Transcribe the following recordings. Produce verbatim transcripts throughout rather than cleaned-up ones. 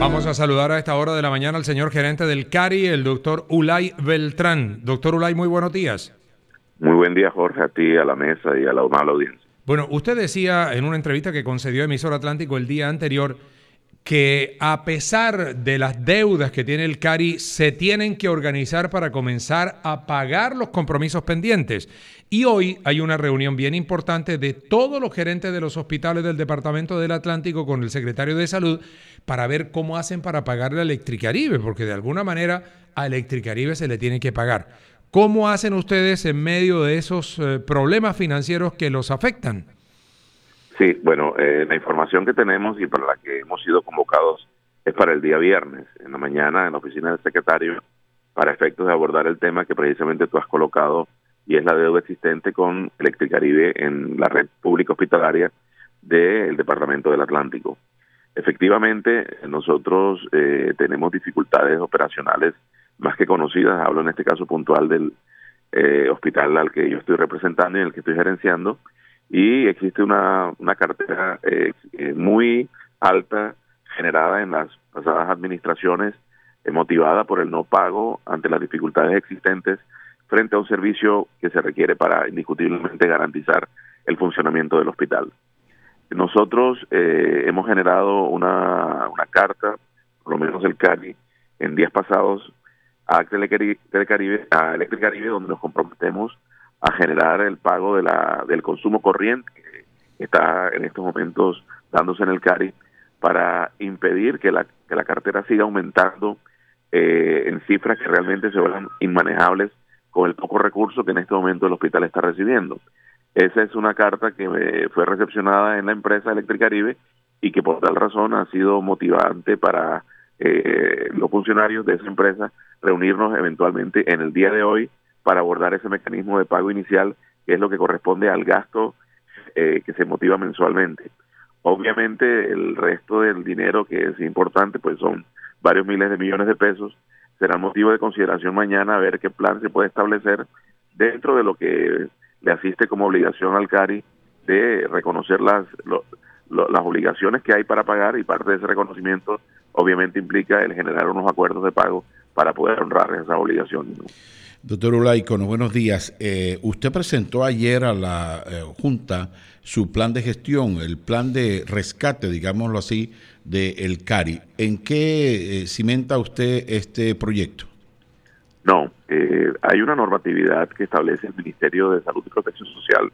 Vamos a saludar a esta hora de la mañana al señor gerente del CARI, el doctor Ulay Beltrán. Doctor Ulay, muy buenos días. Muy buen día, Jorge, a ti, a la mesa y a la amable audiencia. Bueno, usted decía en una entrevista que concedió Emisor Atlántico el día anterior que a pesar de las deudas que tiene el CARI, se tienen que organizar para comenzar a pagar los compromisos pendientes. Y hoy hay una reunión bien importante de todos los gerentes de los hospitales del Departamento del Atlántico con el secretario de Salud para ver cómo hacen para pagarle a Electricaribe, porque de alguna manera a Electricaribe se le tiene que pagar. ¿Cómo hacen ustedes en medio de esos eh, problemas financieros que los afectan? Sí, bueno, eh, la información que tenemos y para la que hemos sido convocados es para el día viernes, en la mañana, en la oficina del secretario, para efectos de abordar el tema que precisamente tú has colocado, y es la deuda existente con Electricaribe en la red pública hospitalaria del Departamento del Atlántico. Efectivamente, nosotros eh, tenemos dificultades operacionales más que conocidas. Hablo en este caso puntual del eh, hospital al que yo estoy representando y en el que estoy gerenciando, y existe una, una cartera eh, eh, muy alta generada en las pasadas administraciones, eh, motivada por el no pago ante las dificultades existentes frente a un servicio que se requiere para indiscutiblemente garantizar el funcionamiento del hospital. Nosotros eh, hemos generado una, una carta, por lo menos el CARI, en días pasados a Electricaribe, a Electricaribe, donde nos comprometemos a generar el pago de la del consumo corriente que está en estos momentos dándose en el CARI, para impedir que la, que la cartera siga aumentando eh, en cifras que realmente se vuelvan inmanejables con el poco recurso que en este momento el hospital está recibiendo. Esa es una carta que eh, fue recepcionada en la empresa Electricaribe y que por tal razón ha sido motivante para eh, los funcionarios de esa empresa reunirnos eventualmente en el día de hoy para abordar ese mecanismo de pago inicial, que es lo que corresponde al gasto eh, que se motiva mensualmente. Obviamente el resto del dinero, que es importante, pues son varios miles de millones de pesos, será motivo de consideración mañana a ver qué plan se puede establecer dentro de lo que le asiste como obligación al CARI de reconocer las, lo, lo, las obligaciones que hay para pagar, y parte de ese reconocimiento obviamente implica el generar unos acuerdos de pago para poder honrar esas obligaciones, ¿no? Doctor Ulaicono, buenos días. Eh, usted presentó ayer a la eh, Junta su plan de gestión, el plan de rescate, digámoslo así, del CARI. ¿En qué eh, cimenta usted este proyecto? No, eh, hay una normatividad que establece el Ministerio de Salud y Protección Social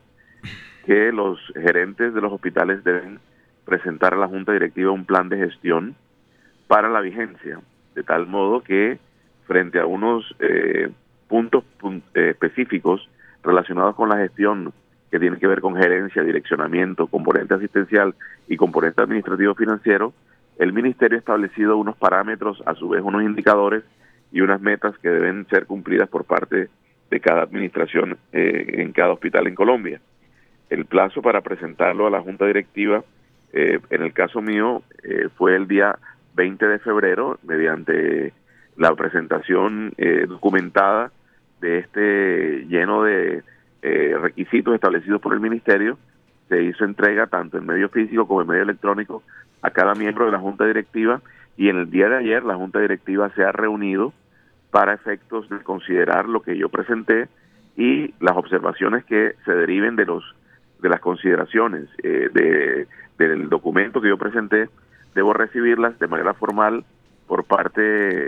que los gerentes de los hospitales deben presentar a la Junta Directiva un plan de gestión para la vigencia, de tal modo que frente a unos eh, puntos pun eh, específicos relacionados con la gestión que tienen que ver con gerencia, direccionamiento, componente asistencial y componente administrativo financiero, el Ministerio ha establecido unos parámetros, a su vez unos indicadores y unas metas que deben ser cumplidas por parte de cada administración eh, en cada hospital en Colombia. El plazo para presentarlo a la Junta Directiva, eh, en el caso mío, eh, fue el día veinte de febrero, mediante la presentación eh, documentada de este lleno de eh, requisitos establecidos por el Ministerio. Se hizo entrega tanto en medio físico como en medio electrónico a cada miembro de la Junta Directiva, y en el día de ayer la Junta Directiva se ha reunido para efectos de considerar lo que yo presenté y las observaciones que se deriven de los de las consideraciones eh, de, del documento que yo presenté. Debo recibirlas de manera formal por parte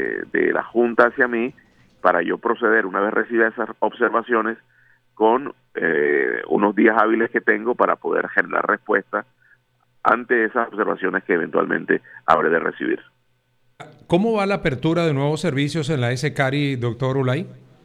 de la Junta hacia mí, para yo proceder, una vez recibida esas observaciones, con eh, unos días hábiles que tengo para poder generar respuesta ante esas observaciones que eventualmente habré de recibir. ¿Cómo va la apertura de nuevos servicios en la S CARI, doctor Ulay?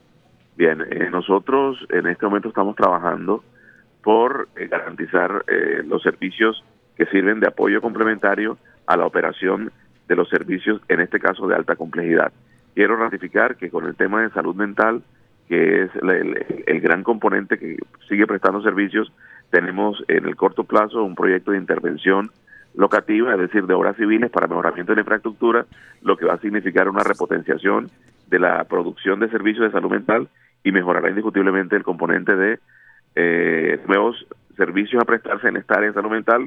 Bien, eh, nosotros en este momento estamos trabajando por eh, garantizar eh, los servicios que sirven de apoyo complementario a la operación de los servicios, en este caso de alta complejidad. Quiero ratificar que con el tema de salud mental, que es el, el, el gran componente que sigue prestando servicios, tenemos en el corto plazo un proyecto de intervención locativa, es decir, de obras civiles para mejoramiento de la infraestructura, lo que va a significar una repotenciación de la producción de servicios de salud mental y mejorará indiscutiblemente el componente de eh, nuevos servicios a prestarse en esta área de salud mental,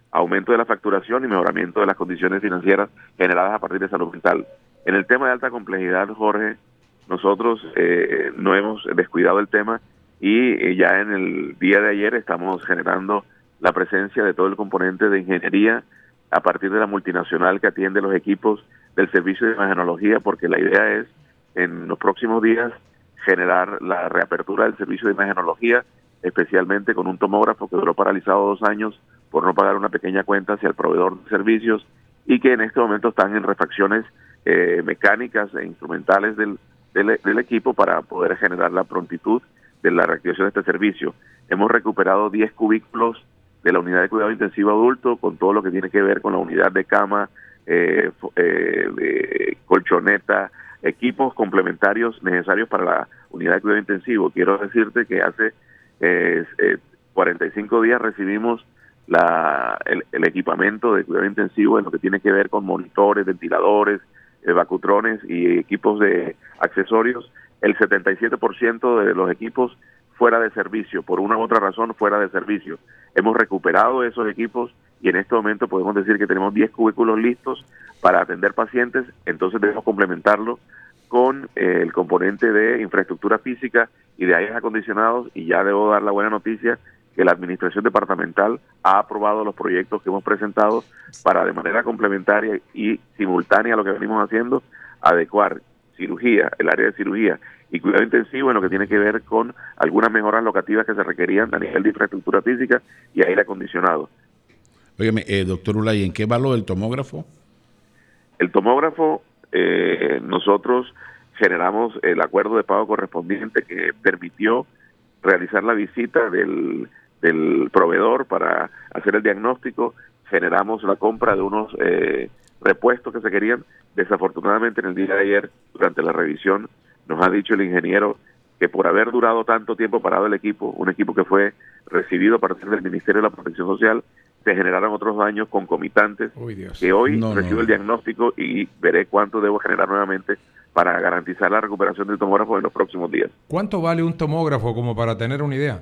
aumento de la facturación y mejoramiento de las condiciones financieras generadas a partir de salud mental. En el tema de alta complejidad, Jorge, nosotros eh, no hemos descuidado el tema y eh, ya en el día de ayer estamos generando la presencia de todo el componente de ingeniería a partir de la multinacional que atiende los equipos del servicio de imagenología, porque la idea es en los próximos días generar la reapertura del servicio de imagenología, especialmente con un tomógrafo que duró paralizado dos años por no pagar una pequeña cuenta hacia el proveedor de servicios y que en este momento están en refacciones eh, mecánicas e instrumentales del, del, del equipo para poder generar la prontitud de la reactivación de este servicio. Hemos recuperado diez cubículos de la unidad de cuidado intensivo adulto con todo lo que tiene que ver con la unidad de cama, eh, eh, de colchoneta, equipos complementarios necesarios para la unidad de cuidado intensivo. Quiero decirte que hace eh, eh, cuarenta y cinco días recibimos la, el, el equipamiento de cuidado intensivo en lo que tiene que ver con monitores, ventiladores, eh, vacutrones y equipos de accesorios. El setenta y siete por ciento de los equipos fuera de servicio, por una u otra razón fuera de servicio. Hemos recuperado esos equipos y en este momento podemos decir que tenemos diez cubículos listos para atender pacientes, entonces debemos complementarlo con eh, el componente de infraestructura física y de aires acondicionados, y ya debo dar la buena noticia que la administración departamental ha aprobado los proyectos que hemos presentado para de manera complementaria y simultánea a lo que venimos haciendo, adecuar cirugía, el área de cirugía y cuidado intensivo en lo que tiene que ver con algunas mejoras locativas que se requerían a nivel de infraestructura física y aire acondicionado. Óigame, eh, doctor Ulay, ¿en qué valor el tomógrafo? El tomógrafo, eh, nosotros generamos el acuerdo de pago correspondiente que permitió realizar la visita del, del proveedor para hacer el diagnóstico, generamos la compra de unos eh, repuestos que se querían. Desafortunadamente en el día de ayer, durante la revisión, nos ha dicho el ingeniero que por haber durado tanto tiempo parado el equipo, un equipo que fue recibido a partir del Ministerio de la Protección Social, se generaron otros daños concomitantes. Uy, Dios. Que hoy no, recibo no. el diagnóstico y veré cuánto debo generar nuevamente para garantizar la recuperación del tomógrafo en los próximos días. ¿Cuánto vale un tomógrafo, como para tener una idea?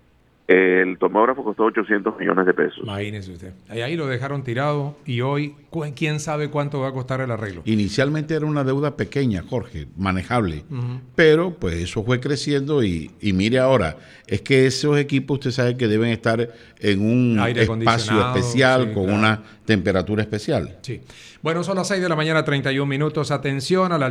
El tomógrafo costó ochocientos millones de pesos. Imagínese usted. Ahí, ahí lo dejaron tirado y hoy, cu- ¿quién sabe cuánto va a costar el arreglo? Inicialmente era una deuda pequeña, Jorge, manejable, Uh-huh. pero pues eso fue creciendo y, y mire ahora, es que esos equipos usted sabe que deben estar en un Aire espacio acondicionado, especial, sí, con claro. una temperatura especial. Sí. Bueno, son las seis de la mañana, treinta y un minutos. Atención a la